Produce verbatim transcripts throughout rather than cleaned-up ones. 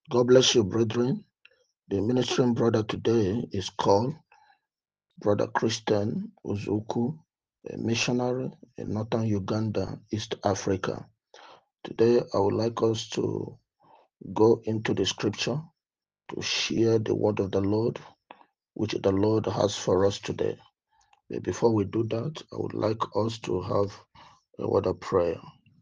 God bless you, brethren. The ministering brother today is called Brother Christian Uzuku, a missionary in northern Uganda, East Africa. Today, I would like us to go into the scripture to share the word of the Lord, which the Lord has for us today. But before we do that, I would like us to have a word of prayer.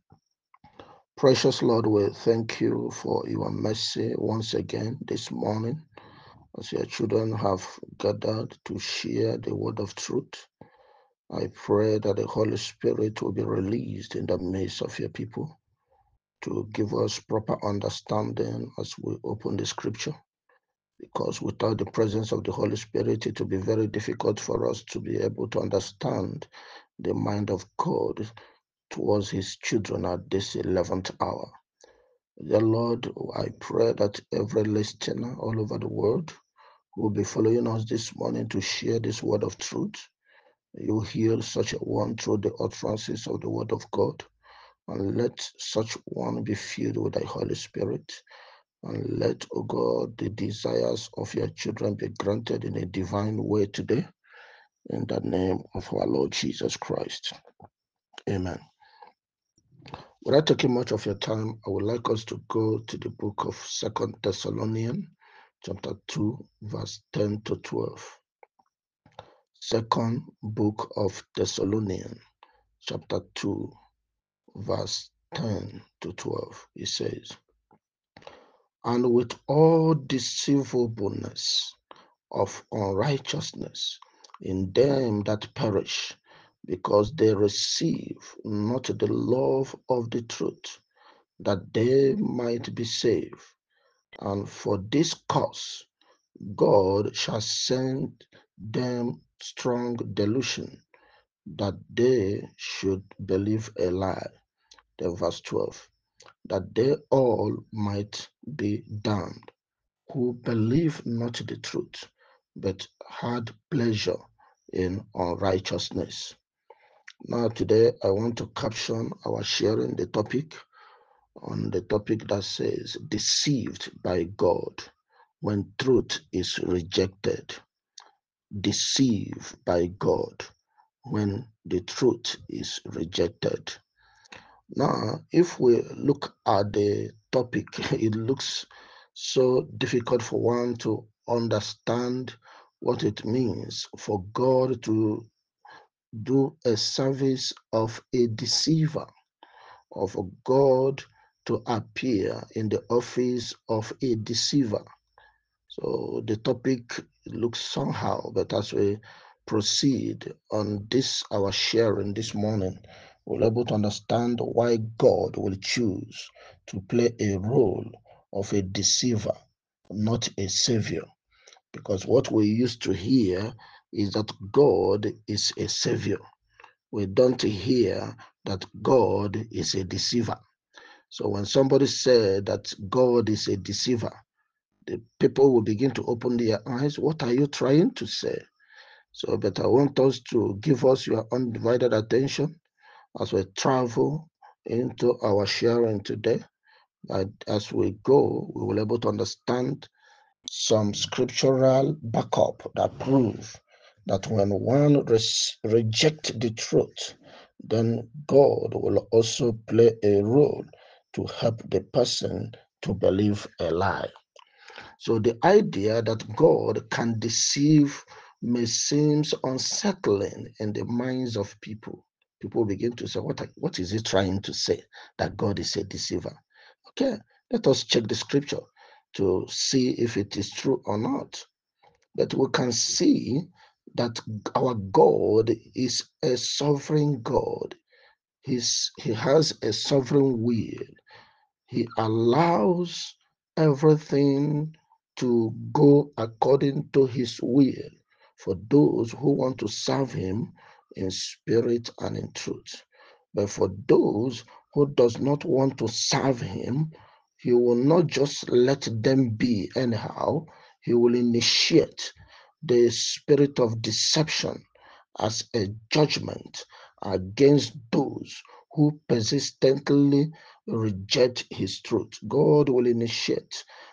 Precious Lord, we thank you for your mercy once again this morning, as your children have gathered to share the word of truth. I pray that the Holy Spirit will be released in the midst of your people to give us proper understanding as we open the scripture. Because without the presence of the Holy Spirit, it will be very difficult for us to be able to understand the mind of God towards his children at this eleventh hour. Dear Lord, I pray that every listener all over the world who will be following us this morning to share this word of truth, you hear such a one through the utterances of the word of God, and let such one be filled with thy Holy Spirit, and let, O God, the desires of your children be granted in a divine way today, in the name of our Lord Jesus Christ. Amen. Without taking much of your time, I would like us to go to the book of Second Thessalonians, chapter two, verse ten to twelve. Second book of Thessalonians, chapter two, verse ten to twelve. It says, "And with all deceivableness of unrighteousness in them that perish, because they receive not the love of the truth, that they might be saved. And for this cause God shall send them strong delusion, that they should believe a lie." Then verse twelve, "that they all might be damned, who believe not the truth, but had pleasure in unrighteousness." Now today I want to caption our sharing the topic on the topic that says deceived by God when truth is rejected. Deceived by God when the truth is rejected. Now, if we look at the topic, it looks so difficult for one to understand what it means for God to do a service of a deceiver, or for God to appear in the office of a deceiver. So the topic looks somehow, but as we proceed on this, our sharing this morning, we'll be able to understand why God will choose to play a role of a deceiver, not a savior. Because what we used to hear is that God is a savior. We don't hear that God is a deceiver. So when somebody said that God is a deceiver, the people will begin to open their eyes. What are you trying to say? So, but I want us to give us your undivided attention as we travel into our sharing today. But as we go, we will be able to understand some scriptural backup that prove that when one res- rejects the truth, then God will also play a role to help the person to believe a lie. So the idea that God can deceive may seem unsettling in the minds of people. People begin to say, what, what is he trying to say? That God is a deceiver. Okay, let us check the scripture to see if it is true or not. But we can see that our God is a sovereign God. He's, he has a sovereign will. He allows everything to go according to his will for those who want to serve him in spirit and in truth. But for those who does not want to serve him, he will not just let them be anyhow. He will initiate the spirit of deception as a judgment against those who persistently reject his truth. God will initiate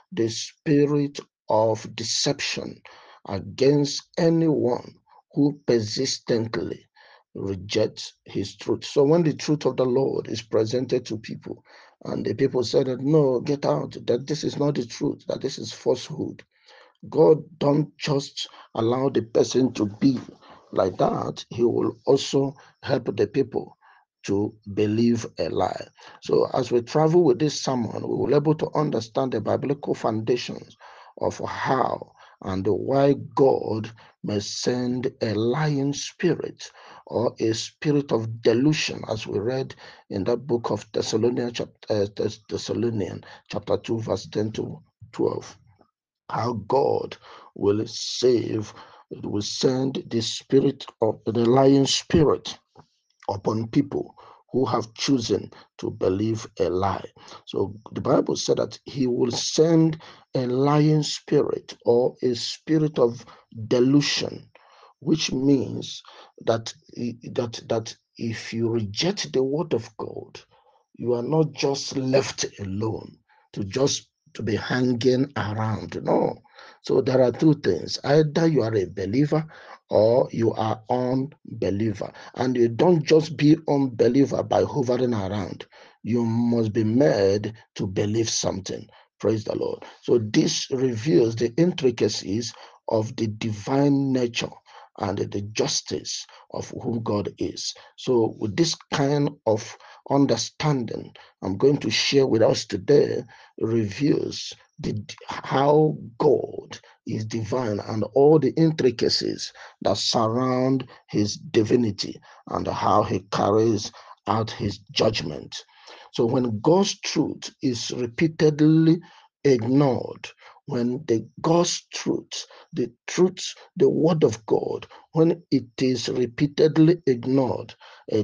the spirit of deception against anyone who persistently rejects his truth. So when the truth of the Lord is presented to people, and the people say that, no, get out, that this is not the truth, that this is falsehood, God don't just allow the person to be like that. He will also help the people to believe a lie. So as we travel with this sermon, we will be able to understand the biblical foundations of how and why God may send a lying spirit or a spirit of delusion, as we read in that book of Thessalonians chapter, uh, Thessalonians chapter two, verse ten to twelve. How God will save, will send the spirit of the lying spirit upon people who have chosen to believe a lie. So the Bible said that he will send a lying spirit or a spirit of delusion, which means that that that if you reject the word of God, you are not just left alone to just to be hanging around. No. So there are two things. Either you are a believer or you are unbeliever. And you don't just be unbeliever by hovering around. You must be made to believe something. Praise the Lord. So this reveals the intricacies of the divine nature and the justice of who God is. So with this kind of understanding I'm going to share with us today reveals the, how God is divine and all the intricacies that surround his divinity and how he carries out his judgment. So when God's truth is repeatedly ignored, when the God's truth, the truth, the word of God, when it is repeatedly ignored, a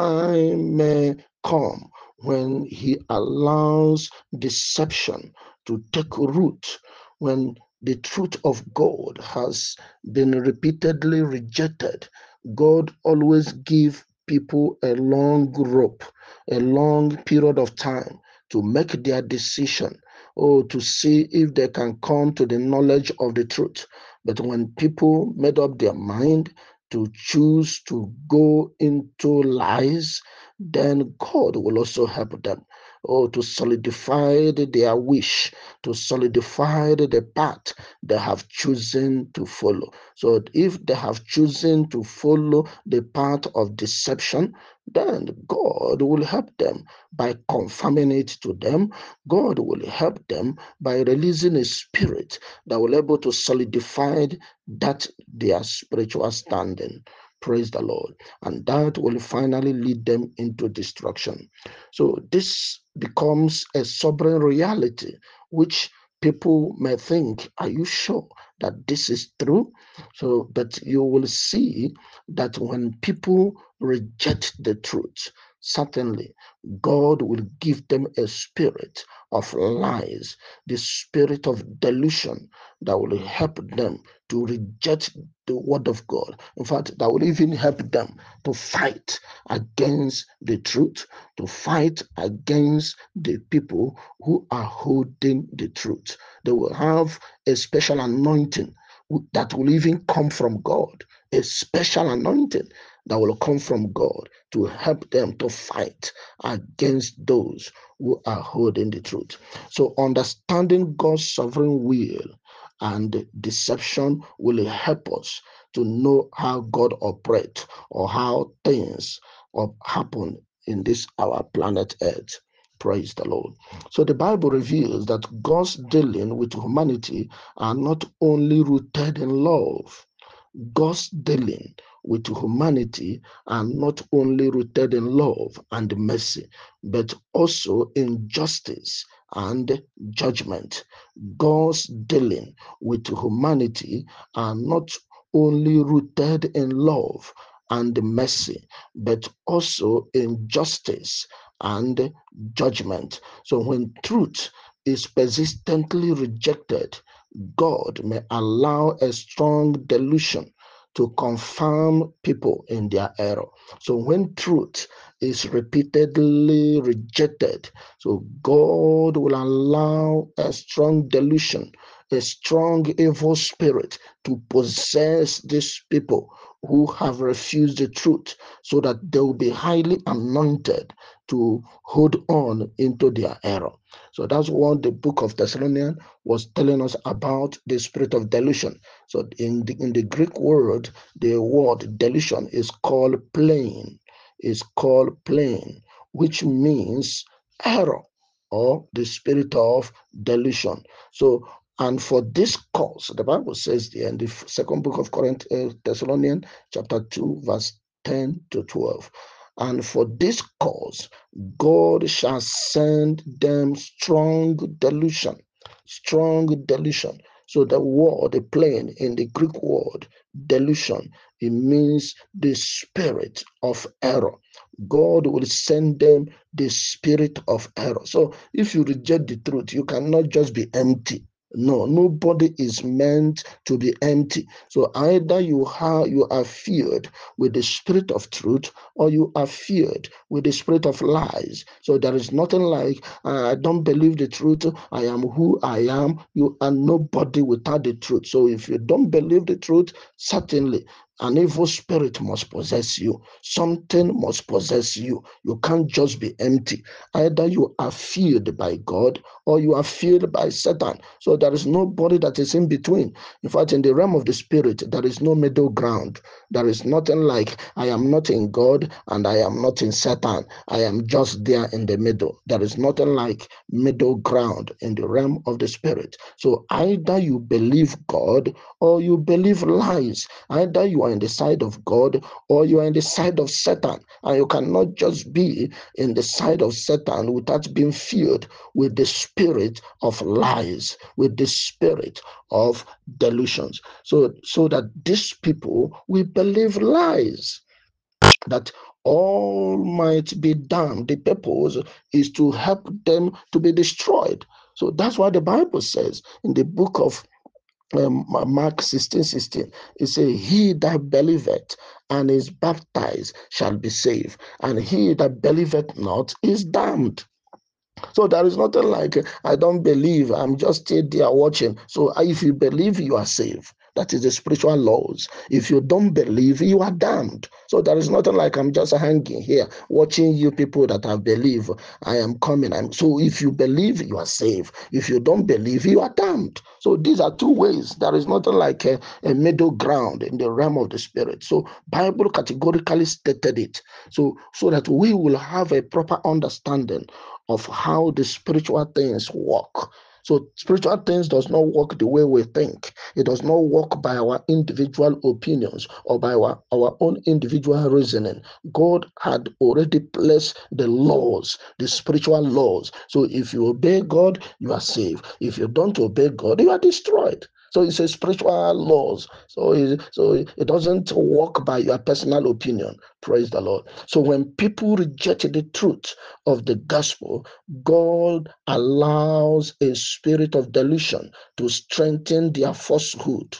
time may come when he allows deception to take root, when the truth of God has been repeatedly rejected. God always gives people a long rope, a long period of time to make their decision, or to see if they can come to the knowledge of the truth. But when people made up their mind to choose to go into lies, then God will also help them, oh, to solidify their wish, to solidify the path they have chosen to follow. So if they have chosen to follow the path of deception, then God will help them by confirming it to them. God will help them by releasing a spirit that will be able to solidify that their spiritual standing. Praise the Lord. And that will finally lead them into destruction. So this becomes a sobering reality, which people may think, are you sure that this is true? So that you will see that when people reject the truth, certainly God will give them a spirit of lies, the spirit of delusion that will help them to reject the word of God. In fact, that will even help them to fight against the truth, to fight against the people who are holding the truth. They will have a special anointing that will even come from God, a special anointing that will come from God to help them to fight against those who are holding the truth. So understanding God's sovereign will and deception will help us to know how God operates or how things happen in this our planet Earth. Praise the Lord. So the Bible reveals that God's dealing with humanity are not only rooted in love. God's dealing with humanity are not only rooted in love and mercy, but also in justice and judgment. God's dealing with humanity are not only rooted in love and mercy, but also in justice and judgment. So when truth is persistently rejected, God may allow a strong delusion to confirm people in their error. So when truth is repeatedly rejected, so God will allow a strong delusion, a strong evil spirit to possess these people who have refused the truth, so that they will be highly anointed to hold on into their error. So that's what the book of Thessalonians was telling us about the spirit of delusion. So in the, in the Greek word, the word delusion is called plain, is called plain, which means error or the spirit of delusion. So, and for this cause, the Bible says there in the second book of Corinth, uh, Thessalonians, chapter two, verse ten to twelve. And for this cause, God shall send them strong delusion, strong delusion. So the word, the plain in the Greek word, delusion, it means the spirit of error. God will send them the spirit of error. So if you reject the truth, you cannot just be empty. No, nobody is meant to be empty. So either you have you are filled with the spirit of truth, or you are filled with the spirit of lies. So there is nothing like uh, I don't believe the truth. I am who I am. You are nobody without the truth. So if you don't believe the truth, certainly an evil spirit must possess you. Something must possess you. You can't just be empty. Either you are filled by God, or you are filled by Satan. So there is nobody that is in between. In fact, in the realm of the spirit, there is no middle ground. There is nothing like I am not in God and I am not in Satan. I am just there in the middle. There is nothing like middle ground in the realm of the spirit. So either you believe God or you believe lies. Either you are in the side of God or you are in the side of Satan. And you cannot just be in the side of Satan without being filled with the spirit of lies, with the spirit of delusions. So, so that these people will believe lies, that all might be done. The purpose is to help them to be destroyed. So that's why the Bible says in the book of um, Mark sixteen sixteen, it says, he that believeth and is baptized shall be saved, and he that believeth not is damned. So there is nothing like I don't believe, I'm just still there watching. So if you believe, you are saved. That is the spiritual laws. If you don't believe, you are damned. So there is nothing like I'm just hanging here watching you people that have believed. I am coming. I'm, so if you believe, you are saved. If you don't believe, you are damned. So these are two ways. There is nothing like a, a middle ground in the realm of the spirit. So Bible categorically stated it. So so that we will have a proper understanding of how the spiritual things work. So spiritual things does not work the way we think. It does not work by our individual opinions or by our, our own individual reasoning. God had already placed the laws, the spiritual laws. So if you obey God, you are saved. If you don't obey God, you are destroyed. So it's a spiritual laws. So it, so it doesn't work by your personal opinion. Praise the Lord. So when people reject the truth of the gospel, God allows a spirit of delusion to strengthen their falsehood,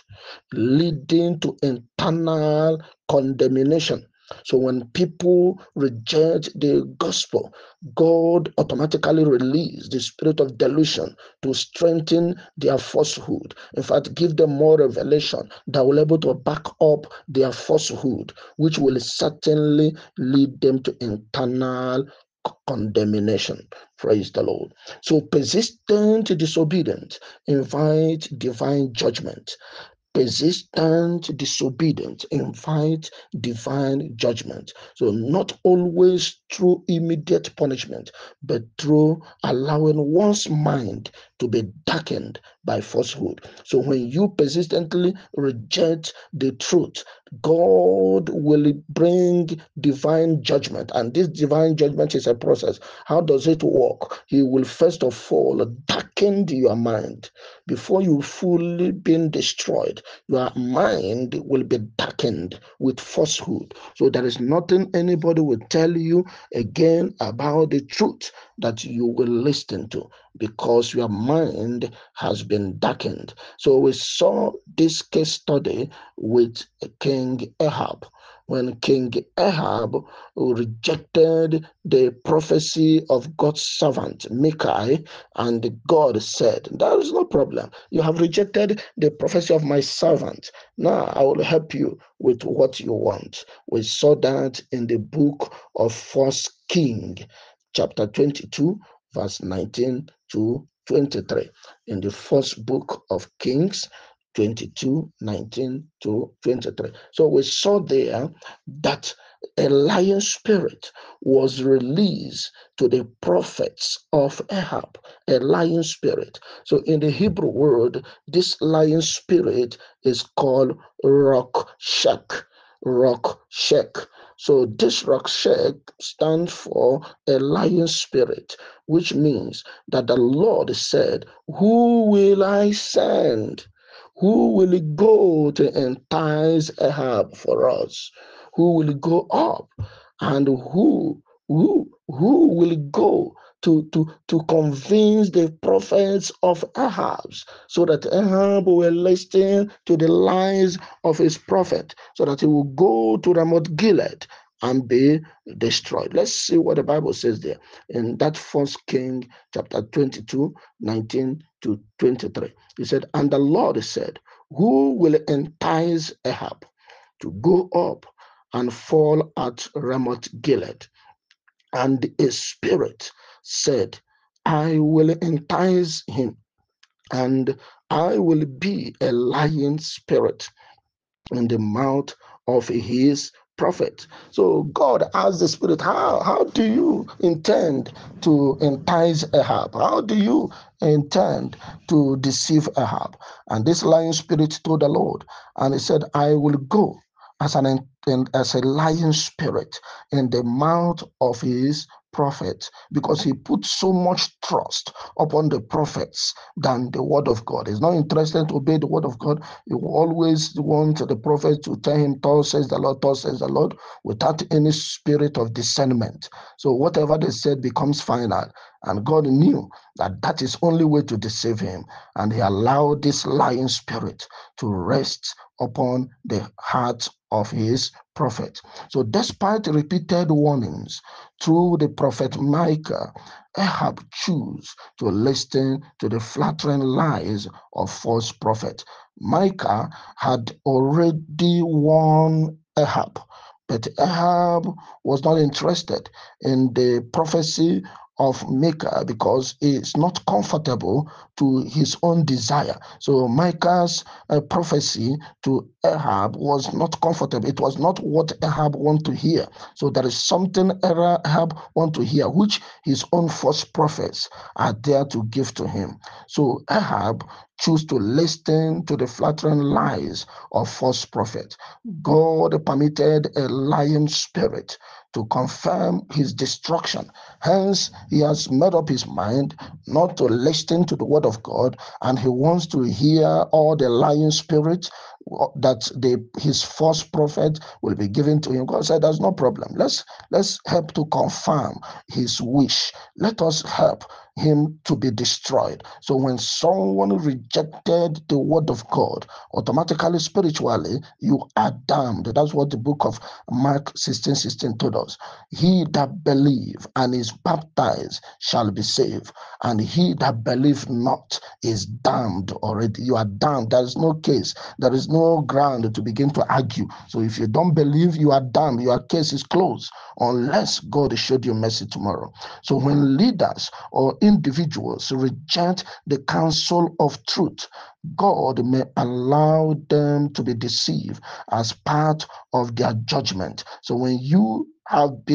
leading to internal condemnation. So when people reject the gospel, God automatically releases the spirit of delusion to strengthen their falsehood. In fact, give them more revelation that will be able to back up their falsehood, which will certainly lead them to internal condemnation. Praise the Lord. So persistent disobedience invite divine judgment. Persistent disobedience invite divine judgment. So not always through immediate punishment, but through allowing one's mind to be darkened by falsehood. So when you persistently reject the truth, God will bring divine judgment. And this divine judgment is a process. How does it work? He will first of all darken your mind. before you fully been destroyed, your mind will be darkened with falsehood. So there is nothing anybody will tell you again about the truth that you will listen to, because your mind has been darkened. So we saw this case study with King Ahab. When King Ahab rejected the prophecy of God's servant Micaiah, and God said, there is no problem. You have rejected the prophecy of my servant. Now I will help you with what you want. We saw that in the book of First King, chapter twenty-two, verse nineteen to twenty-three. In the first book of Kings, twenty-two, nineteen to twenty-three. So we saw there that a lion spirit was released to the prophets of Ahab, a lion spirit. So in the Hebrew word, this lion spirit is called Rock-Shek. Rock-Shek. So this Rock-Shek stands for a lion spirit, which means that the Lord said, who will I send? Who will go to entice Ahab for us? Who will go up? And who who who will go to, to, to convince the prophets of Ahab, so that Ahab will listen to the lies of his prophet, so that he will go to Ramoth Gilead and be destroyed. Let's see what the Bible says there in that First King chapter twenty-two, nineteen to twenty-three. He said, and the Lord said, who will entice Ahab to go up and fall at Ramoth Gilead? And a spirit said, I will entice him, and I will be a lying spirit in the mouth of his prophet. So God asked the spirit, how, how do you intend to entice Ahab? How do you intend to deceive Ahab? And this lying spirit told the Lord, and he said, I will go as an as a lion spirit in the mouth of his prophet, because he put so much trust upon the prophets than the word of God. He's not interested to obey the word of God. He will always want the prophet to tell him, thus says the Lord, thus says the Lord, without any spirit of discernment. So whatever they said becomes final. And God knew that that is only way to deceive him. And he allowed this lying spirit to rest upon the heart of his prophet. So despite repeated warnings through the prophet Micah, Ahab chose to listen to the flattering lies of false prophet. Micah had already warned Ahab, but Ahab was not interested in the prophecy of Micah because it's not comfortable to his own desire. So Micah's uh, prophecy to Ahab was not comfortable. It was not what Ahab wanted to hear. So there is something Ahab want to hear, which his own false prophets are there to give to him. So Ahab chose to listen to the flattering lies of false prophets. God permitted a lying spirit to confirm his destruction. Hence, he has made up his mind not to listen to the word of God, and he wants to hear all the lying spirits that the his false prophet will be given to him. God said, there's no problem. Let's let's help to confirm his wish. Let us help him to be destroyed. So when someone rejected the word of God, automatically, spiritually, you are damned. That's what the book of Mark sixteen sixteen told us. He that believe and is baptized shall be saved, and he that believe not is damned already. You are damned. There is no case. There is no ground to begin to argue. So if you don't believe, you are damned. Your case is closed unless God showed you mercy tomorrow. So when leaders or individuals reject the counsel of truth, God may allow them to be deceived as part of their judgment. So when you have been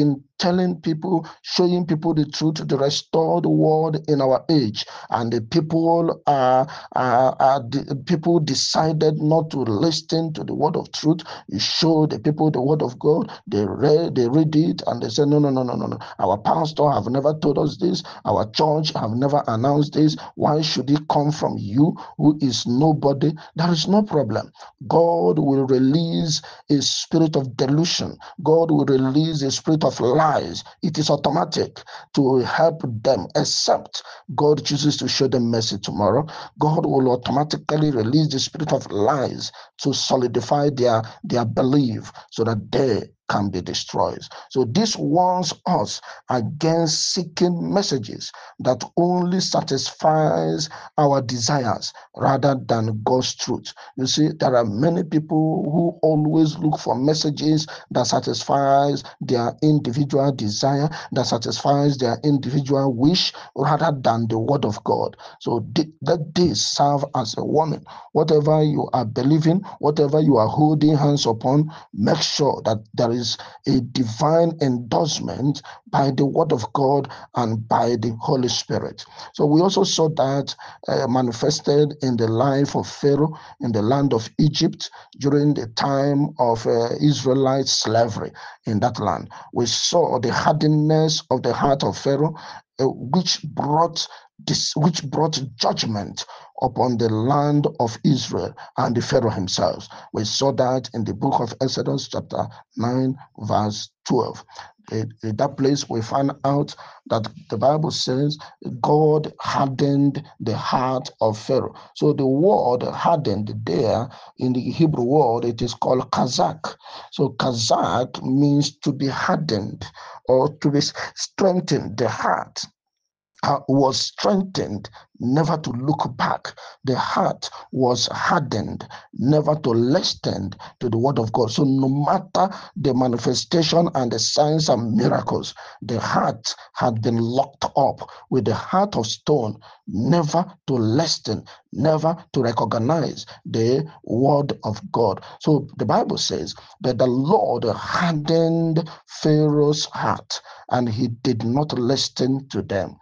telling people, showing people the truth, the restored word in our age. And the people are, are, are the people decided not to listen to the word of truth. You show the people the word of God, they read, they read it, and they say, no, no, no, no, no, no. Our pastor have never told us this. Our church have never announced this. Why should it come from you who is nobody? There is no problem. God will release a spirit of delusion. God will release a spirit of lies. It is automatic to help them, except God chooses to show them mercy tomorrow. God will automatically release the spirit of lies to solidify their, their belief so that they can be destroyed. So this warns us against seeking messages that only satisfies our desires rather than God's truth. You see, there are many people who always look for messages that satisfies their individual desire, that satisfies their individual wish rather than the word of God. So let this serve as a warning. Whatever you are believing, whatever you are holding hands upon, make sure that there is a divine endorsement by the word of God and by the Holy Spirit. So we also saw that uh, manifested in the life of Pharaoh in the land of Egypt during the time of uh, Israelite slavery in that land. We saw the hardness of the heart of Pharaoh, uh, which brought this, which brought judgment upon the land of Israel and the Pharaoh himself. We saw that in the book of Exodus chapter nine verse twelve. In that place we find out that the Bible says God hardened the heart of Pharaoh. So the word hardened there in the Hebrew word, it is called kazak. So kazak means to be hardened or to be strengthened. The heart Uh, was strengthened never to look back. The heart was hardened never to listen to the word of God. So no matter the manifestation and the signs and miracles, the heart had been locked up with the heart of stone, never to listen, never to recognize the word of God. So the Bible says that the Lord hardened Pharaoh's heart and he did not listen to them.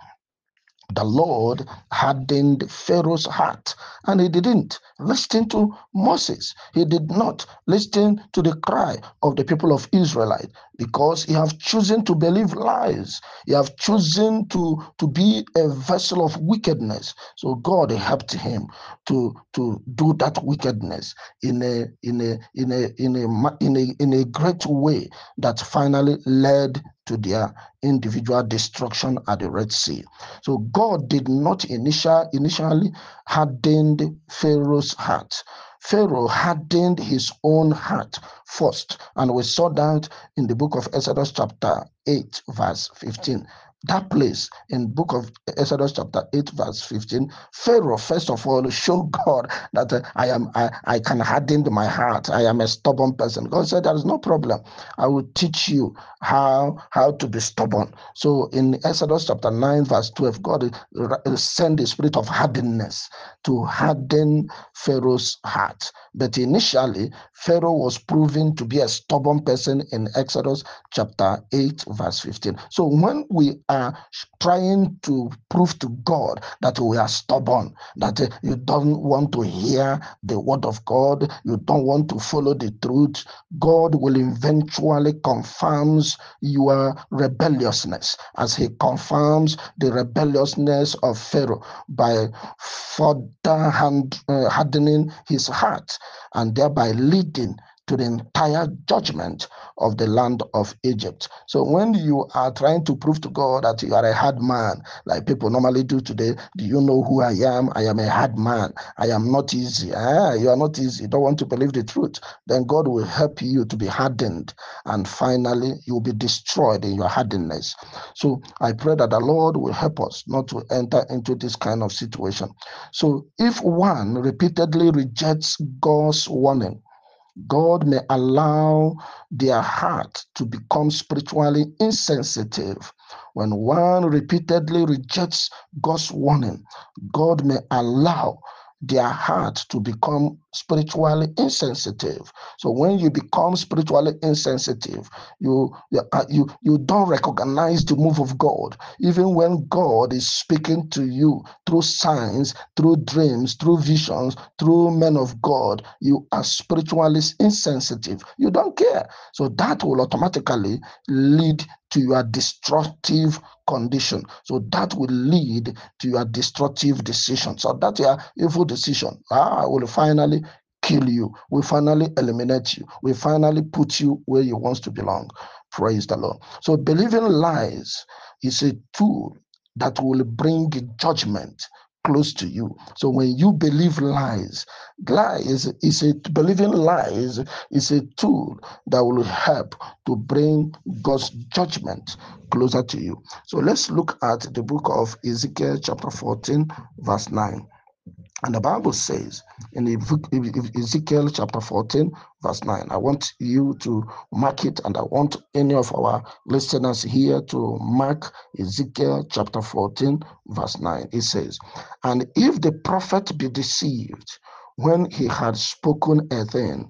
The Lord hardened Pharaoh's heart, and he didn't listen to Moses. He did not listen to the cry of the people of Israel because he have chosen to believe lies. He have chosen to, to be a vessel of wickedness. So God helped him to, to do that wickedness in a in a in a in a in a in a great way that finally led to their individual destruction at the Red Sea. So God did not initial, initially harden Pharaoh's heart. Pharaoh hardened his own heart first. And we saw that in the book of Exodus chapter eight, verse fifteen. That place in book of Exodus chapter eight verse fifteen, Pharaoh first of all showed God that uh, I am I, I can harden my heart. I am a stubborn person. God said there is no problem. I will teach you how how to be stubborn. So in Exodus chapter nine verse twelve, God sent the spirit of hardness to harden Pharaoh's heart. But initially, Pharaoh was proven to be a stubborn person in Exodus chapter eight verse fifteen. So when we are trying to prove to God that we are stubborn, that uh, you don't want to hear the word of God, you don't want to follow the truth, God will eventually confirm your rebelliousness as he confirms the rebelliousness of Pharaoh by further hand, uh, hardening his heart and thereby leading to the entire judgment of the land of Egypt. So when you are trying to prove to God that you are a hard man, like people normally do today, do you know who I am? I am a hard man. I am not easy. Ah, you are not easy. You don't want to believe the truth. Then God will help you to be hardened, and finally you will be destroyed in your hardness. So I pray that the Lord will help us not to enter into this kind of situation. So if one repeatedly rejects God's warning, God may allow their heart to become spiritually insensitive. When one repeatedly rejects God's warning, God may allow their heart to become spiritually insensitive. So when you become spiritually insensitive, you you, uh, you you don't recognize the move of God. Even when God is speaking to you through signs, through dreams, through visions, through men of God, you are spiritually insensitive. You don't care. So that will automatically lead to your destructive condition. So that will lead to your destructive decision. So that your evil decision ah, will finally kill you, will finally eliminate you, will finally put you where you want to belong. Praise the Lord. So believing lies is a tool that will bring judgment close to you. So when you believe lies, lies is a believing lies is a tool that will help to bring God's judgment closer to you. So let's look at the book of Ezekiel chapter fourteen, verse nine. And the Bible says in Ezekiel chapter fourteen, verse nine, I want you to mark it, and I want any of our listeners here to mark Ezekiel chapter fourteen, verse nine. It says, and if the prophet be deceived when he had spoken a thing,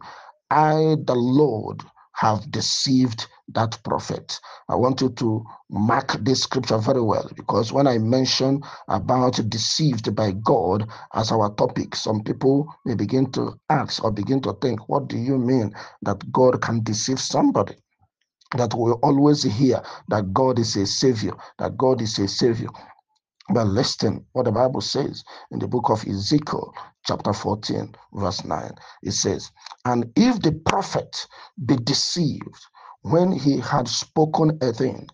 I, the Lord, have deceived that prophet. I want you to mark this scripture very well, because when I mention about deceived by God as our topic, some people may begin to ask or begin to think, what do you mean that God can deceive somebody? That we always hear that God is a savior, that God is a savior. But listen what the Bible says in the book of Ezekiel, chapter fourteen, verse nine. It says, and if the prophet be deceived when he had spoken a thing,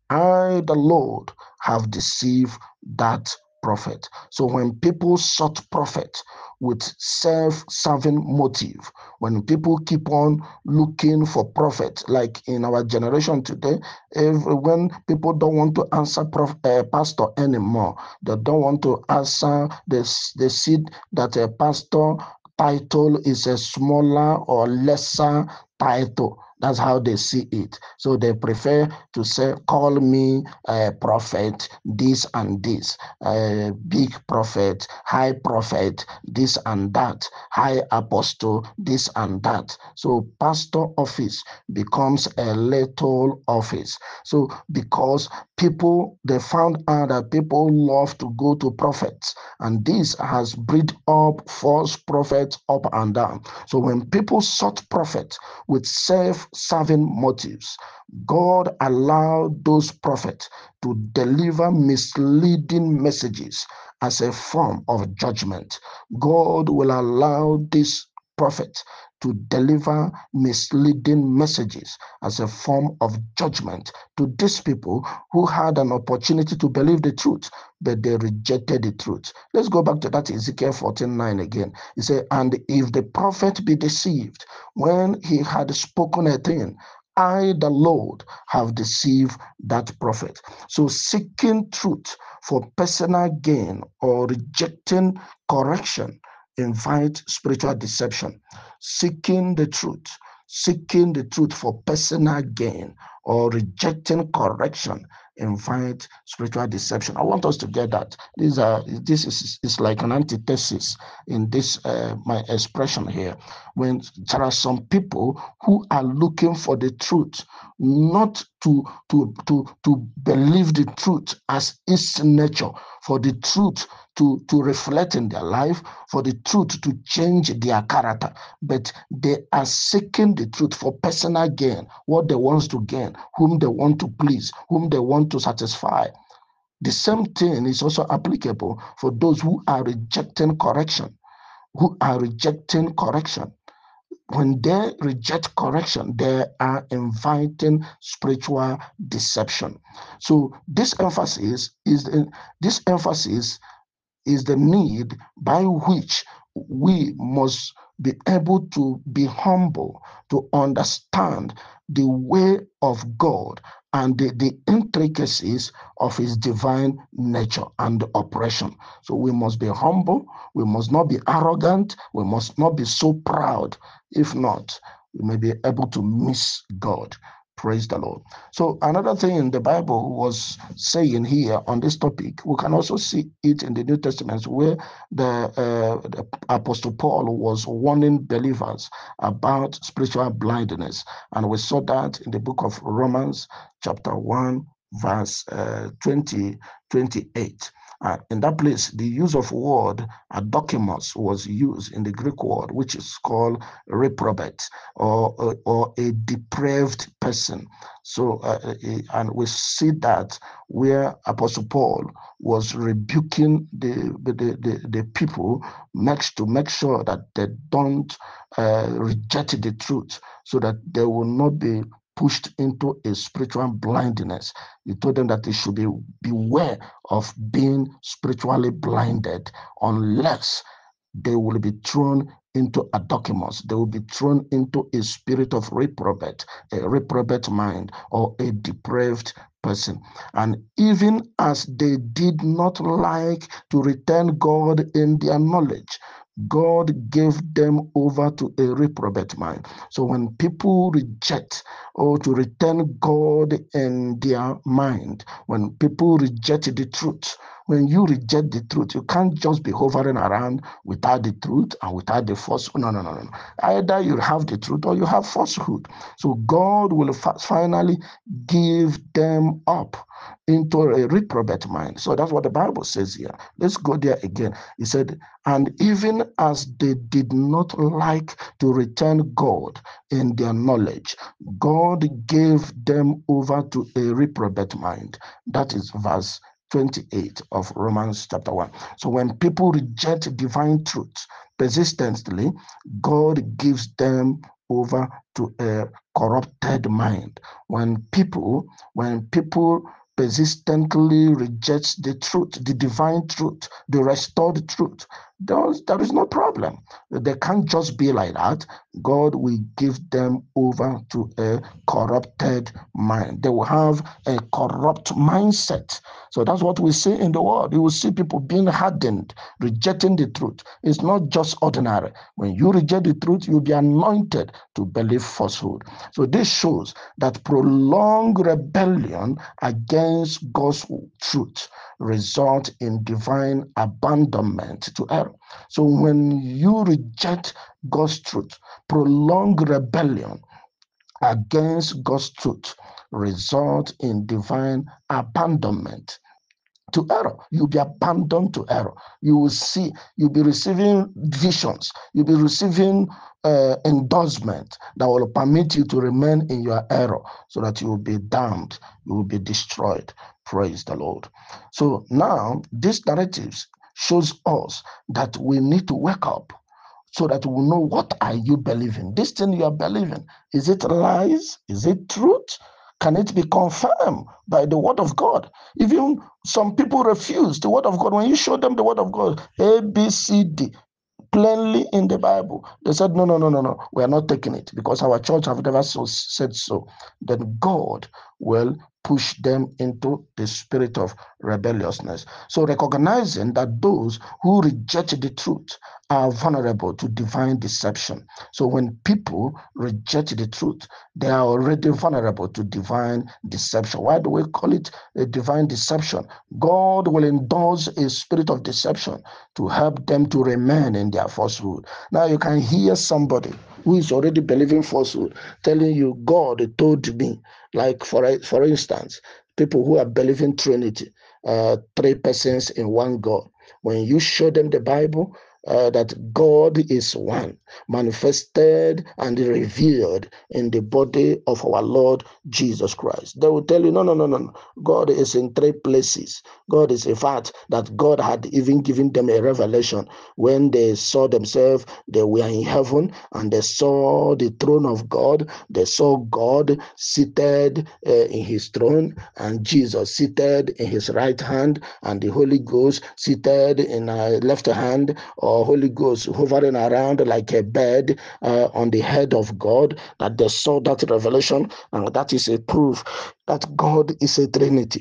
I, the Lord, have deceived that prophet. So when people sought prophet with self-serving motive, when people keep on looking for prophet, like in our generation today, if, when people don't want to answer prof, uh, pastor anymore, they don't want to answer this, they see that a pastor title is a smaller or lesser title. That's how they see it. So they prefer to say, call me a prophet, this and this, a big prophet, high prophet, this and that, high apostle, this and that. So pastor office becomes a little office. So because people, they found out that people love to go to prophets, and this has bred up false prophets up and down. So when people sought prophets with self-serving motives, God allowed those prophets to deliver misleading messages as a form of judgment. God will allow this prophet to deliver misleading messages as a form of judgment to these people who had an opportunity to believe the truth, but they rejected the truth. Let's go back to that Ezekiel fourteen nine again. He said, and if the prophet be deceived when he had spoken a thing, I, the Lord, have deceived that prophet. So seeking truth for personal gain or rejecting correction invite spiritual deception. Seeking the truth, seeking the truth for personal gain or rejecting correction invite spiritual deception. I want us to get that. These are this is, is like an antithesis in this uh, my expression here. When there are some people who are looking for the truth, not to to to to believe the truth as its nature, for the truth to to reflect in their life, for the truth to change their character, but they are seeking the truth for personal gain, what they want to gain, whom they want to please, whom they want to satisfy. The same thing is also applicable for those who are rejecting correction, who are rejecting correction. When they reject correction, they are inviting spiritual deception. So this emphasis is this emphasis is the need by which we must be able to be humble, to understand the way of God and the, the intricacies of his divine nature and operation. So we must be humble, we must not be arrogant, we must not be so proud. If not, we may be able to miss God. Praise the Lord. So another thing the Bible was saying here on this topic, we can also see it in the New Testament where the, uh, the Apostle Paul was warning believers about spiritual blindness. And we saw that in the book of Romans chapter one, verse uh, twenty, twenty-eight. Uh, in that place, the use of word adokimos was used in the Greek word, which is called reprobate, or, or, or a depraved person. So, uh, and we see that where Apostle Paul was rebuking the the, the, the people makes to make sure that they don't uh, reject the truth, so that they will not be pushed into a spiritual blindness. He told them that they should be beware of being spiritually blinded, unless they will be thrown into adokimos. They will be thrown into a spirit of reprobate, a reprobate mind, or a depraved person. And even as they did not like to return God in their knowledge, God gave them over to a reprobate mind. So when people reject or to return God in their mind, when people reject the truth, when you reject the truth, you can't just be hovering around without the truth and without the falsehood. No, no, no, no. Either you have the truth or you have falsehood. So God will finally give them up into a reprobate mind. So that's what the Bible says here. Let's go there again. He said, and even as they did not like to return God in their knowledge, God gave them over to a reprobate mind. That is verse twenty-eight of Romans chapter one. So when people reject divine truth persistently, God gives them over to a corrupted mind. When people, when people persistently reject the truth, the divine truth, the restored truth, there, there is no problem. They can't just be like that. God will give them over to a corrupted mind. They will have a corrupt mindset. So that's what we see in the world. You will see people being hardened, rejecting the truth. It's not just ordinary. When you reject the truth, you'll be anointed to believe falsehood. So this shows that prolonged rebellion against God's truth result in divine abandonment to error. So when you reject God's truth, prolonged rebellion against God's truth result in divine abandonment to error. You'll be abandoned to error. You will see, you'll be receiving visions, you'll be receiving uh, endorsement that will permit you to remain in your error, so that you will be damned, you will be destroyed. Praise the Lord. So now, these narratives shows us that we need to wake up, so that we know, what are you believing? This thing you are believing, is it lies? Is it truth? Can it be confirmed by the word of God? Even some people refuse the word of God. When you show them the word of God, A, B, C, D, plainly in the Bible, they said, no, no, no, no, no, we are not taking it because our church have never so said so. Then God will push them into the spirit of rebelliousness. So recognizing that those who reject the truth are vulnerable to divine deception. So when people reject the truth, they are already vulnerable to divine deception. Why do we call it a divine deception? God will indulge a spirit of deception to help them to remain in their falsehood. Now you can hear somebody who is already believing falsehood telling you, God told me. Like for for instance, people who are believing Trinity, uh, three persons in one God. When you show them the Bible, uh, that God is one, manifested and revealed in the body of our Lord Jesus Christ, they will tell you, no, no, no, no, no. God is in three places. God is a fact that God had even given them a revelation when they saw themselves, they were in heaven and they saw the throne of God. They saw God seated uh, in his throne, and Jesus seated in his right hand, and the Holy Ghost seated in a left hand, or Holy Ghost hovering around like a bird uh, on the head of God. That they saw that revelation, and that is a proof that God is a Trinity.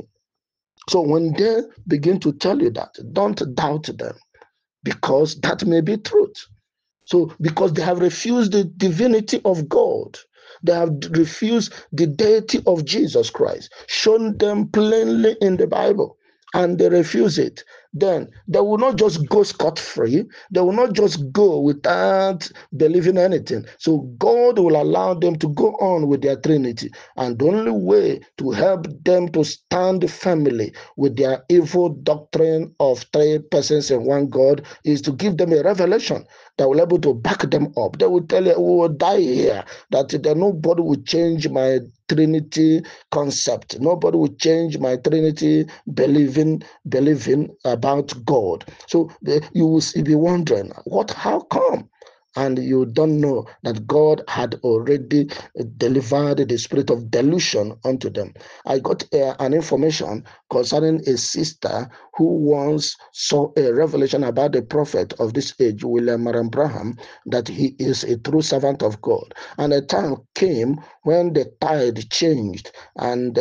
So when they begin to tell you that, don't doubt them, because that may be truth. So because they have refused the divinity of God, They have refused the deity of Jesus Christ, shown them plainly in the Bible, and they refuse it. Then they will not just go scot-free. They will not just go without believing anything. So God will allow them to go on with their Trinity. And the only way to help them to stand firmly with their evil doctrine of three persons in one God is to give them a revelation that will be able to back them up. They will tell you, we will die here, that there nobody will change my Trinity concept. Nobody will change my Trinity believing, believing about God. So you will be wondering, what? How come? And you don't know that God had already delivered the spirit of delusion unto them. I got uh, an information concerning a sister who once saw a revelation about the prophet of this age, William Marion Branham, that he is a true servant of God. And a time came when the tide changed, and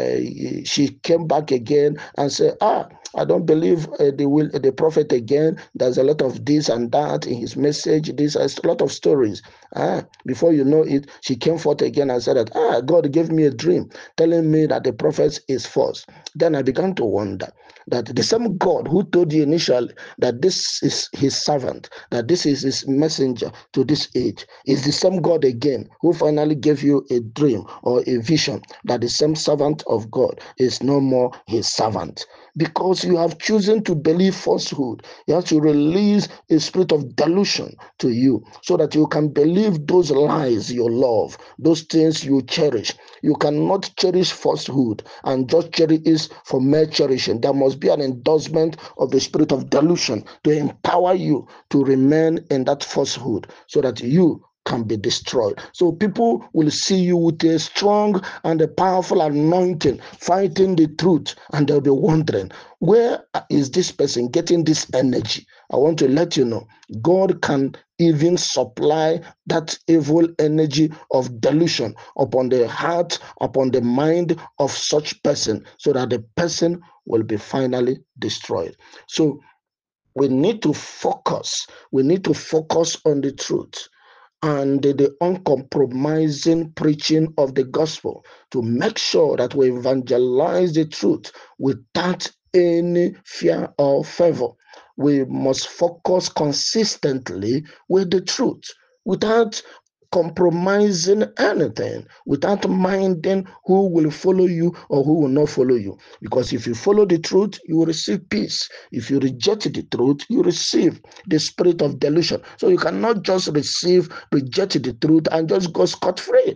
uh, she came back again and said, ah, I don't believe uh, the will uh, the prophet again. There's a lot of this and that in his message. This is a lot of stories. Ah, before you know it, she came forth again and said that, ah, God gave me a dream telling me that the prophet is false. Then I began to wonder that the same God who told you initially that this is his servant, that this is his messenger to this age, is the same God again who finally gave you a dream or a vision that the same servant of God is no more his servant. Because you have chosen to believe falsehood, you have to release a spirit of delusion to you so that you can believe those lies you love, those things you cherish. You cannot cherish falsehood and just cherish it for mere cherishing. There must be an endorsement of the spirit of delusion to empower you to remain in that falsehood so that you can be destroyed. So people will see you with a strong and a powerful anointing fighting the truth, and they'll be wondering, where is this person getting this energy? I want to let you know, God can even supply that evil energy of delusion upon the heart, upon the mind of such person, so that the person will be finally destroyed. So we need to focus. We need to focus on the truth and the uncompromising preaching of the gospel to make sure that we evangelize the truth without any fear or favor. We must focus consistently with the truth without compromising anything, without minding who will follow you or who will not follow you. Because if you follow the truth, you will receive peace. If you reject the truth, you receive the spirit of delusion. So you cannot just receive, reject the truth and just go scot-free.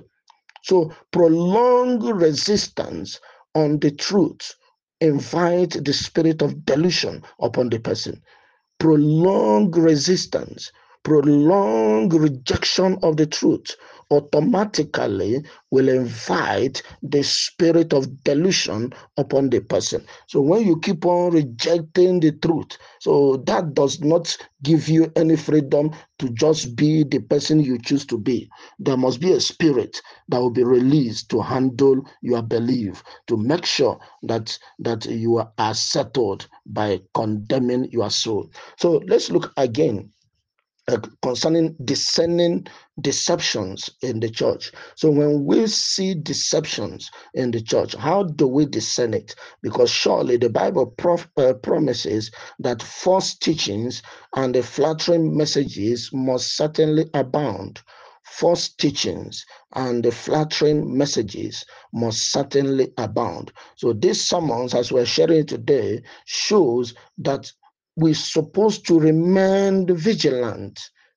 So prolonged resistance on the truth invite the spirit of delusion upon the person. Prolonged resistance, prolonged rejection of the truth automatically will invite the spirit of delusion upon the person. So when you keep on rejecting the truth, so that does not give you any freedom to just be the person you choose to be. There must be a spirit that will be released to handle your belief, to make sure that that you are settled by condemning your soul. So let's look again uh, concerning discerning deceptions in the church. So when we see deceptions in the church, how do we discern it? Because surely the Bible prof, uh, promises that false teachings and the flattering messages must certainly abound. False teachings and the flattering messages must certainly abound. So this sermons, as we're sharing today, shows that we're supposed to remain vigilant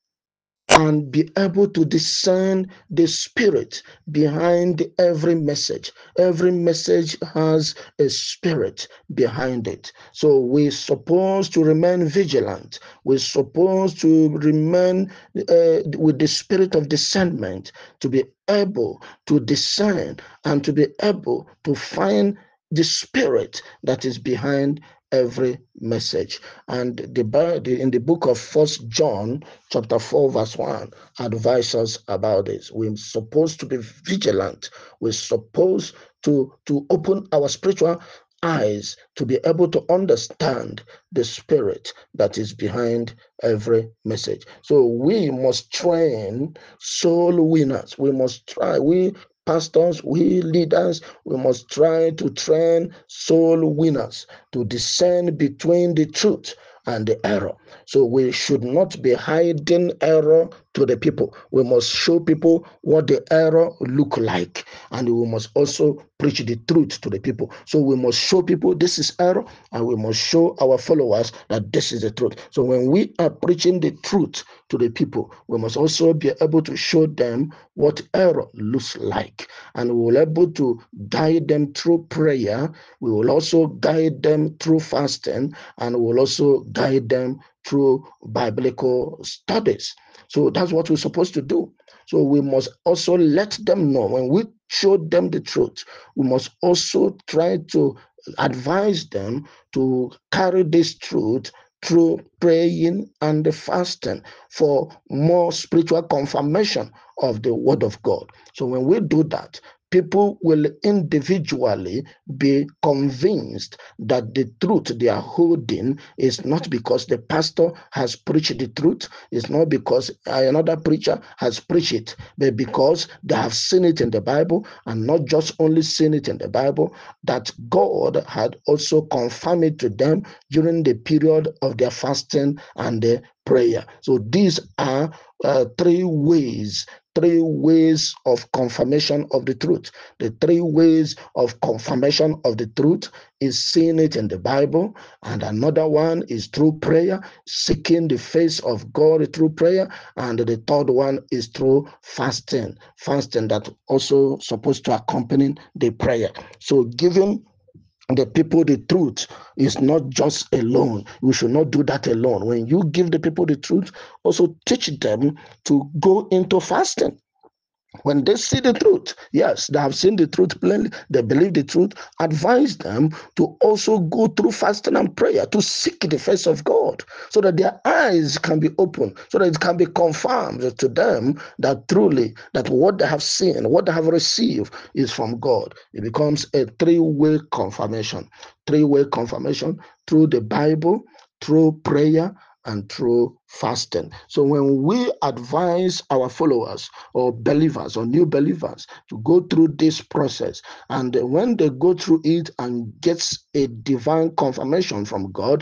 and be able to discern the spirit behind every message. Every message has a spirit behind it. So we're supposed to remain vigilant. We're supposed to remain uh, with the spirit of discernment to be able to discern and to be able to find the spirit that is behind every message. And the, in the book of First John chapter four verse one advises us about this. We're supposed to be vigilant. We're supposed to to open our spiritual eyes to be able to understand the spirit that is behind every message. So we must train soul winners. We must try, we pastors, we leaders, we must try to train soul winners to discern between the truth and the error. So we should not be hiding error to the people. We must show people what the error look like, and we must also preach the truth to the people. So we must show people this is error, and we must show our followers that this is the truth. So when we are preaching the truth to the people, we must also be able to show them what error looks like, and we will be able to guide them through prayer. We will also guide them through fasting, and we will also guide them through biblical studies. So that's what we're supposed to do. So we must also let them know when we show them the truth. We must also try to advise them to carry this truth through praying and fasting for more spiritual confirmation of the word of God. So when we do that, people will individually be convinced that the truth they are holding is not because the pastor has preached the truth, it's not because another preacher has preached it, but because they have seen it in the Bible, and not just only seen it in the Bible, that God had also confirmed it to them during the period of their fasting and their prayer. So these are uh, three ways three ways of confirmation of the truth. The three ways of confirmation of the truth is seeing it in the Bible, and another one is through prayer, seeking the face of God through prayer, and the third one is through fasting, fasting that also supposed to accompany the prayer. So giving the people the truth is not just alone. We should not do that alone. When you give the people the truth, also teach them to go into fasting. When they see the truth, yes, they have seen the truth plainly, they believe the truth, advise them to also go through fasting and prayer to seek the face of God, so that their eyes can be opened, so that it can be confirmed to them that truly that what they have seen, what they have received is from God. It becomes a three-way confirmation, three-way confirmation through the Bible, through prayer, and through fasting. So when we advise our followers or believers or new believers to go through this process, and when they go through it and gets a divine confirmation from God,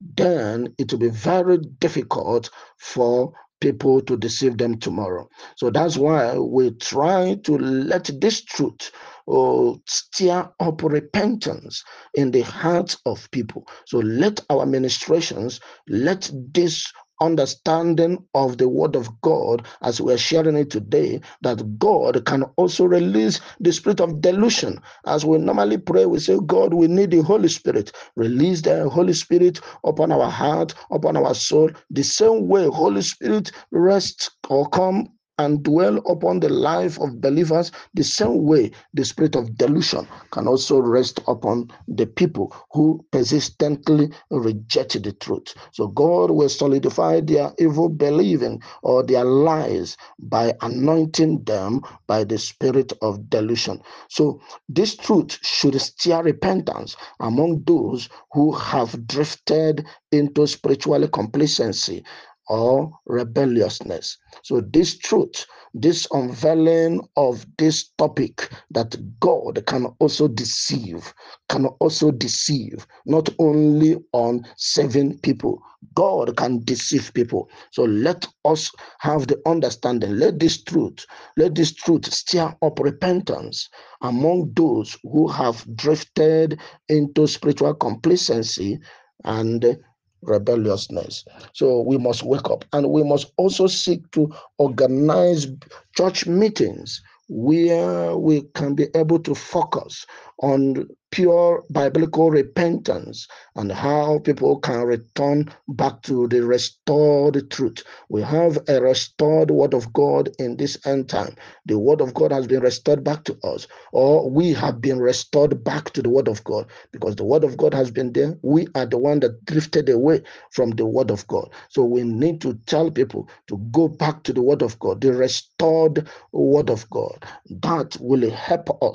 then it will be very difficult for people to deceive them tomorrow. So that's why we try to let this truth or stir up repentance in the hearts of people. So let our ministrations, let this understanding of the word of God as we're sharing it today, that God can also release the spirit of delusion. As we normally pray, we say, God, we need the Holy Spirit. Release the Holy Spirit upon our heart, upon our soul. The same way Holy Spirit rests or come and dwell upon the life of believers, the same way the spirit of delusion can also rest upon the people who persistently reject the truth. So God will solidify their evil believing or their lies by anointing them by the spirit of delusion. So this truth should stir repentance among those who have drifted into spiritual complacency or rebelliousness. So this truth, this unveiling of this topic, that God can also deceive, can also deceive, not only on saving people, God can deceive people. So let us have the understanding, let this truth, let this truth stir up repentance among those who have drifted into spiritual complacency and rebelliousness. So we must wake up, and we must also seek to organize church meetings where we can be able to focus on pure biblical repentance and how people can return back to the restored truth. We have a restored word of God in this end time. The word of God has been restored back to us, or we have been restored back to the word of God, because the word of God has been there. We are the one that drifted away from the word of God. So we need to tell people to go back to the word of God, the restored word of God. That will help us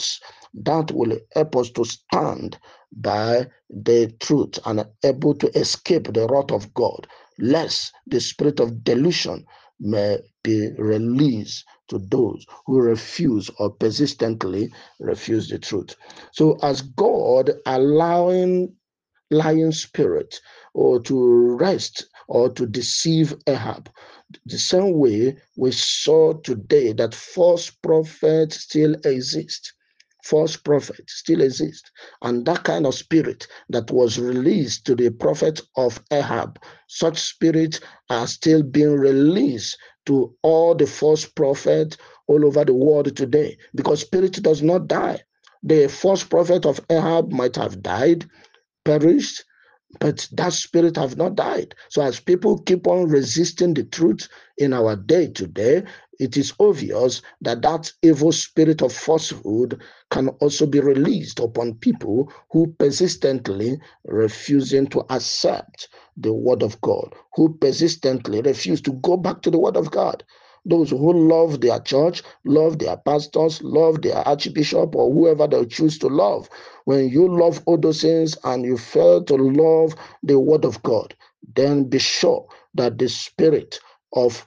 that will help us to stand by the truth and able to escape the wrath of God, lest the spirit of delusion may be released to those who refuse or persistently refuse the truth. So as God allowing lying spirit or to rest or to deceive Ahab, the same way we saw today that false prophets still exist. False prophets still exist. And that kind of spirit that was released to the prophet of Ahab, such spirits are still being released to all the false prophets all over the world today, because spirit does not die. The false prophet of Ahab might have died, perished, but that spirit have not died. So as people keep on resisting the truth in our day to day, it is obvious that that evil spirit of falsehood can also be released upon people who persistently refusing to accept the word of God, who persistently refuse to go back to the word of God. Those who love their church, love their pastors, love their archbishop, or whoever they choose to love. When you love all those things and you fail to love the word of God, then be sure that the spirit of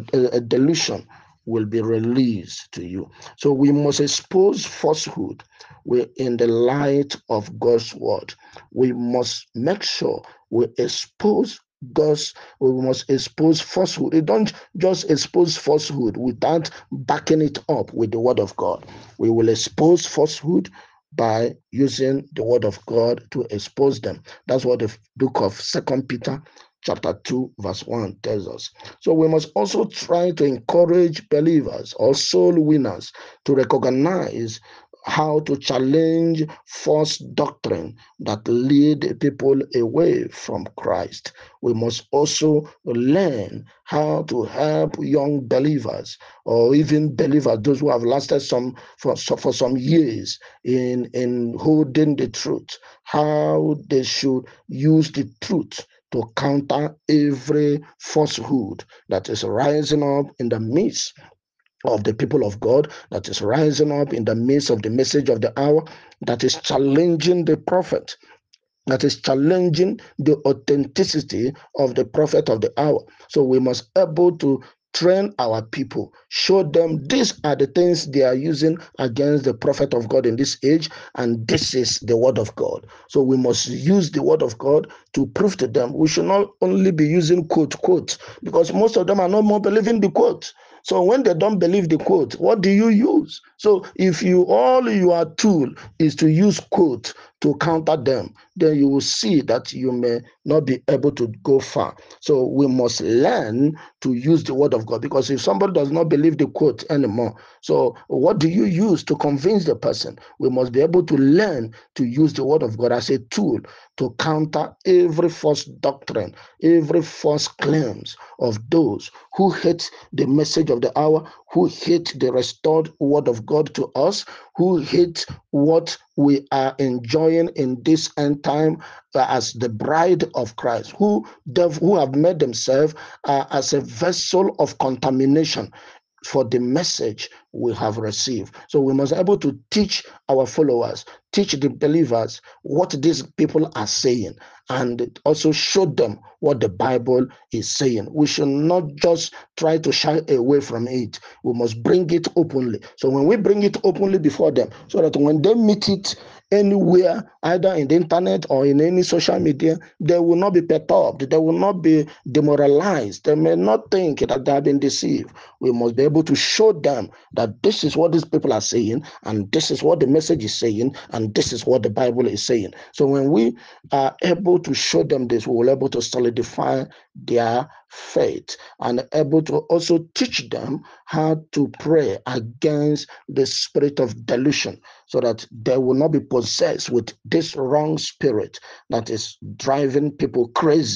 delusion will be released to you. So we must expose falsehood in the light of God's word. We must make sure we expose God's, we must expose falsehood. We don't just expose falsehood without backing it up with the word of God. We will expose falsehood by using the word of God to expose them. That's what the book of Second Peter chapter two verse one tells us. So we must also try to encourage believers or soul winners to recognize how to challenge false doctrine that lead people away from Christ. We must also learn how to help young believers or even believers, those who have lasted some for, for some years in, in holding the truth, how they should use the truth to counter every falsehood that is rising up in the midst of the people of God, that is rising up in the midst of the message of the hour, that is challenging the prophet, that is challenging the authenticity of the prophet of the hour. So we must be able to train our people, show them these are the things they are using against the prophet of God in this age, and this is the word of God. So we must use the word of God to prove to them. We should not only be using quote, quote, because most of them are not more believing the quote. So when they don't believe the quote, what do you use? So if you all your tool is to use quote to counter them, then you will see that you may not be able to go far. So we must learn to use the word of God, because if somebody does not believe the quote anymore, so what do you use to convince the person? We must be able to learn to use the word of God as a tool to counter every false doctrine, every false claims of those who hate the message of the hour, who hate the restored word of God to us, who hate what we are enjoying in this end time uh, as the bride of Christ, who, who have made themselves uh, as a vessel of contamination for the message we have received. So we must be able to teach our followers, teach the believers what these people are saying, and also show them what the Bible is saying. We should not just try to shy away from it. We must bring it openly. So when we bring it openly before them, so that when they meet it anywhere, either in the internet or in any social media, they will not be perturbed. They will not be demoralized. They may not think that they have been deceived. We must be able to show them that this is what these people are saying, and this is what the message is saying, and this is what the Bible is saying. So when we are able to show them this, we will be able to solidify their faith and able to also teach them how to pray against the spirit of delusion, so that they will not be possessed with this wrong spirit that is driving people crazy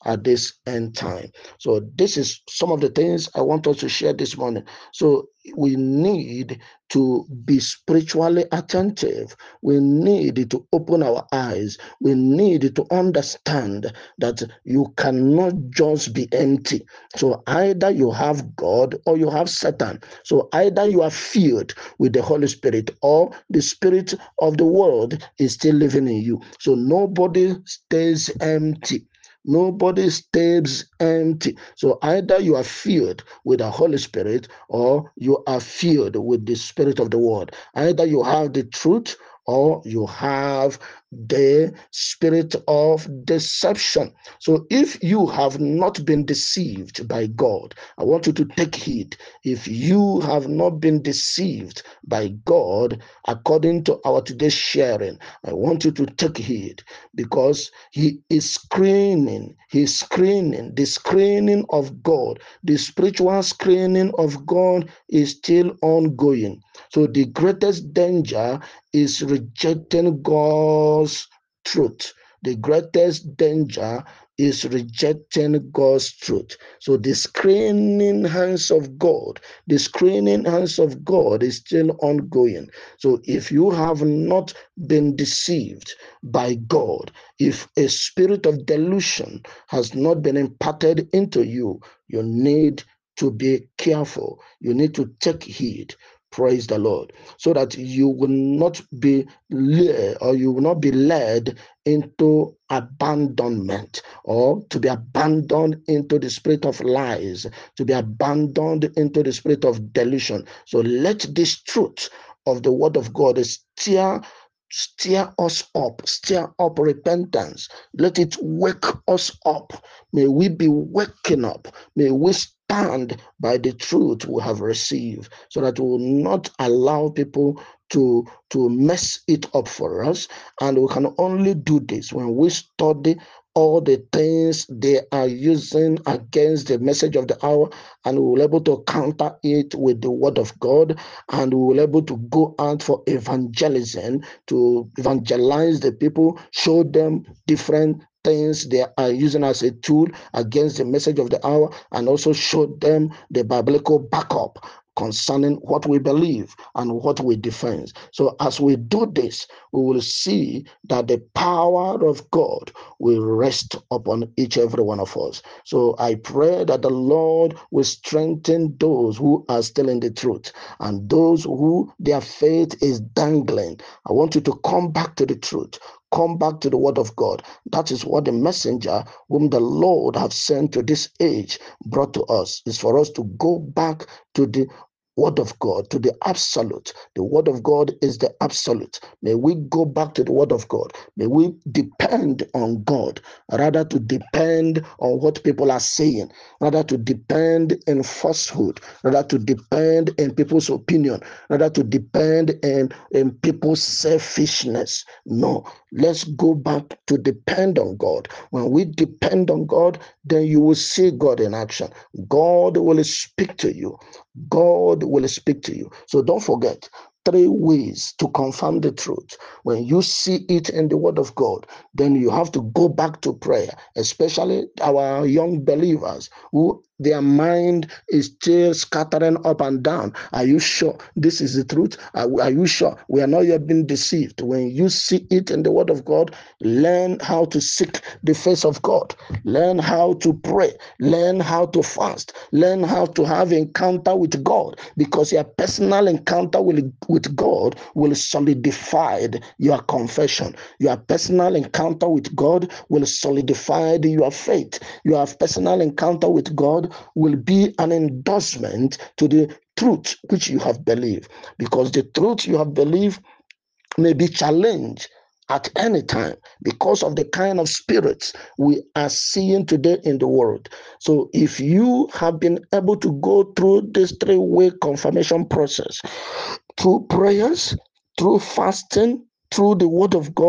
at this end time. So this is some of the things I want us to share this morning. So we need to be spiritually attentive. We need to open our eyes. We need to understand that you cannot just be empty. So either you have God or you have Satan. So either you are filled with the Holy Spirit or the spirit of the world is still living in you. So nobody stays empty. Nobody stays empty. So either you are filled with the Holy Spirit or you are filled with the spirit of the world. Either you have the truth or you have the spirit of deception. So if you have not been deceived by God, I want you to take heed. If you have not been deceived by God, according to our today's sharing, I want you to take heed, because he is screening, he's screening, the screening of God, the spiritual screening of God is still ongoing. So the greatest danger is rejecting God's truth. The greatest danger is rejecting God's truth. So the screening hands of God, the screening hands of God is still ongoing. So if you have not been deceived by God, if a spirit of delusion has not been imparted into you, you need to be careful. You need to take heed. Praise the Lord. So that you will not be led, or you will not be led into abandonment, or to be abandoned into the spirit of lies, to be abandoned into the spirit of delusion. So let this truth of the word of God steer Stir us up, stir up repentance. Let it wake us up. May we be waking up. May we stand by the truth we have received, so that we will not allow people to, to mess it up for us. And we can only do this when we study all the things they are using against the message of the hour, and we will be able to counter it with the word of God, and we will be able to go out for evangelism, to evangelize the people, show them different things they are using as a tool against the message of the hour, and also show them the biblical backup concerning what we believe and what we defend. So as we do this, we will see that the power of God will rest upon each every one of us. So I pray that the Lord will strengthen those who are still in the truth, and those who their faith is dangling. I want you to come back to the truth. Come back to the word of God. That is what the messenger whom the Lord have sent to this age brought to us, is for us to go back to the word of God, to the absolute. The word of God is the absolute. May we go back to the word of God. May we depend on God, rather to depend on what people are saying, rather to depend in falsehood, rather to depend in people's opinion, rather to depend in, in people's selfishness. No, let's go back to depend on God. When we depend on God, then you will see God in action. God will speak to you. God will speak to you. So don't forget, three ways to confirm the truth. When you see it in the word of God, then you have to go back to prayer, especially our young believers who their mind is still scattering up and down. Are you sure this is the truth? Are, are you sure we are not yet being deceived? When you see it in the word of God, learn how to seek the face of God. Learn how to pray. Learn how to fast. Learn how to have encounter with God, because your personal encounter with, with God will solidify your confession. Your personal encounter with God will solidify your faith. Your personal encounter with God will be an endorsement to the truth which you have believed, because the truth you have believed may be challenged at any time because of the kind of spirits we are seeing today in the world. So if you have been able to go through this three-way confirmation process, through prayers, through fasting, through the word of God,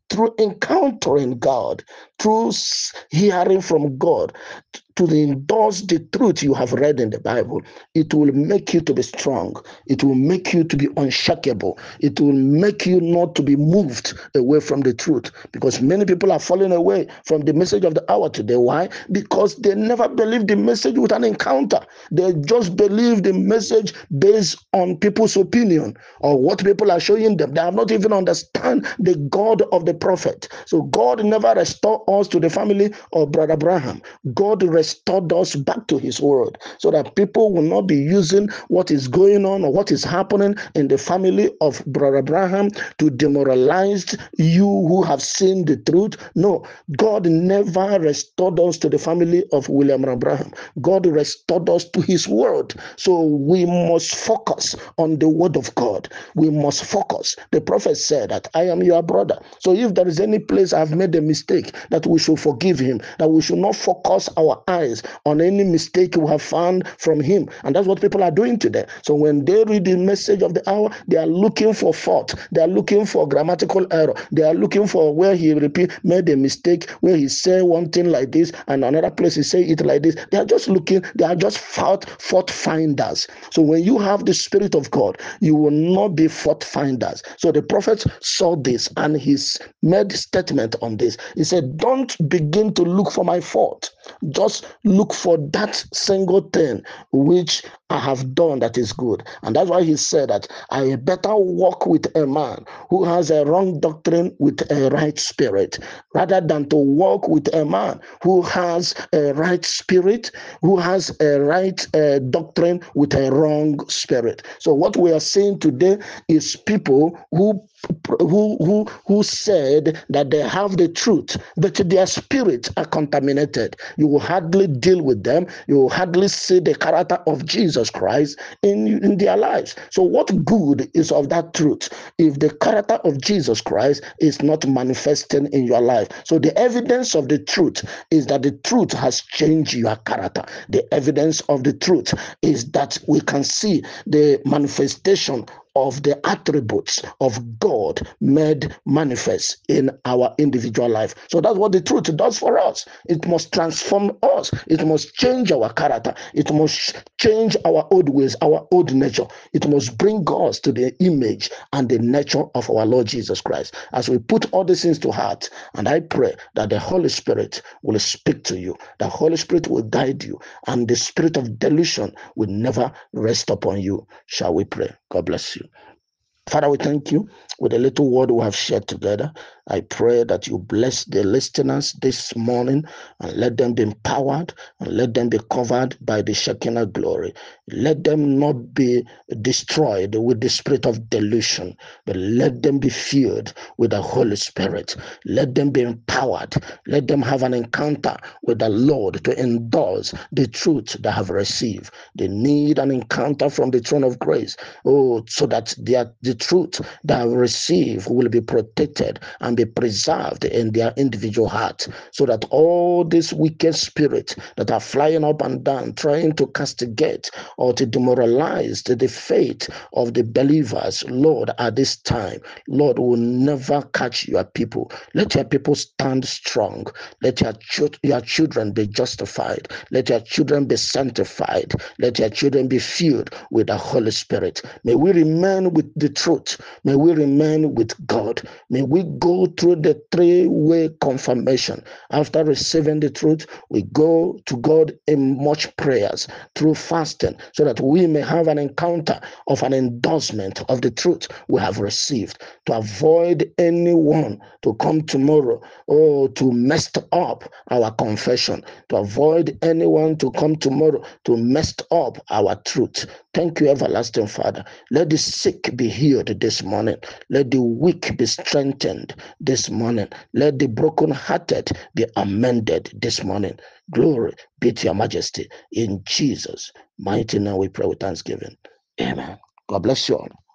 through encountering God, through hearing from God, to endorse the truth you have read in the Bible. It will make you to be strong. It will make you to be unshakable. It will make you not to be moved away from the truth, because many people are falling away from the message of the hour today. Why? Because they never believed the message with an encounter. They just believe the message based on people's opinion or what people are showing them. They have not even understand the God of the prophet. So God never restored us to the family of Brother Abraham. God restored us back to his word, so that people will not be using what is going on or what is happening in the family of Brother Abraham to demoralize you who have seen the truth. No, God never restored us to the family of William Abraham. God restored us to his word. So we must focus on the word of God. We must focus. The prophet said that I am your brother. So if there is any place I've made a mistake, that we should forgive him, that we should not focus our eyes on any mistake we have found from him. And that's what people are doing today. So when they read the message of the hour, they are looking for fault. They are looking for grammatical error. They are looking for where he repeat made a mistake, where he said one thing like this and another place he say it like this. They are just looking, they are just fault, fault finders. So when you have the Spirit of God, you will not be fault finders. So the prophet saw this and he made statement on this. He said, don't begin to look for my fault. Just look for that single thing which I have done that is good. And that's why he said that I better walk with a man who has a wrong doctrine with a right spirit, rather than to walk with a man who has a right spirit, who has a right uh, doctrine with a wrong spirit. So what we are seeing today is people who who who who said that they have the truth, but their spirits are contaminated. You will hardly deal with them. You will hardly see the character of Jesus Christ in, in their lives. So what good is of that truth if the character of Jesus Christ is not manifesting in your life? So the evidence of the truth is that the truth has changed your character. The evidence of the truth is that we can see the manifestation of the attributes of God made manifest in our individual life. So that's what the truth does for us. It must transform us. It must change our character. It must change our old ways, our old nature. It must bring us to the image and the nature of our Lord Jesus Christ. As we put all these things to heart, and I pray that the Holy Spirit will speak to you, the Holy Spirit will guide you, and the spirit of delusion will never rest upon you. Shall we pray? God bless you. Father, we thank you with the little word we have shared together. I pray that you bless the listeners this morning and let them be empowered and let them be covered by the Shekinah glory. Let them not be destroyed with the spirit of delusion, but let them be filled with the Holy Spirit. Let them be empowered. Let them have an encounter with the Lord to endorse the truth they have received. They need an encounter from the throne of grace, oh, so that their, the truth they have received will be protected and be preserved in their individual heart, so that all these wicked spirits that are flying up and down trying to castigate or to demoralize the faith of the believers, Lord, at this time, Lord, will never catch your people. Let your people stand strong. Let your, ch- your children be justified. Let your children be sanctified. Let your children be filled with the Holy Spirit. May we remain with the truth. May we remain with God. May we go through the three-way confirmation. After receiving the truth, we go to God in much prayers through fasting, so that we may have an encounter of an endorsement of the truth we have received, to avoid anyone to come tomorrow or to mess up our confession, to avoid anyone to come tomorrow to mess up our truth. Thank you, everlasting Father. Let the sick be healed this morning. Let the weak be strengthened this morning. Let the brokenhearted be amended this morning. Glory be to your majesty. In Jesus' mighty name we pray with thanksgiving. Amen. God bless you all.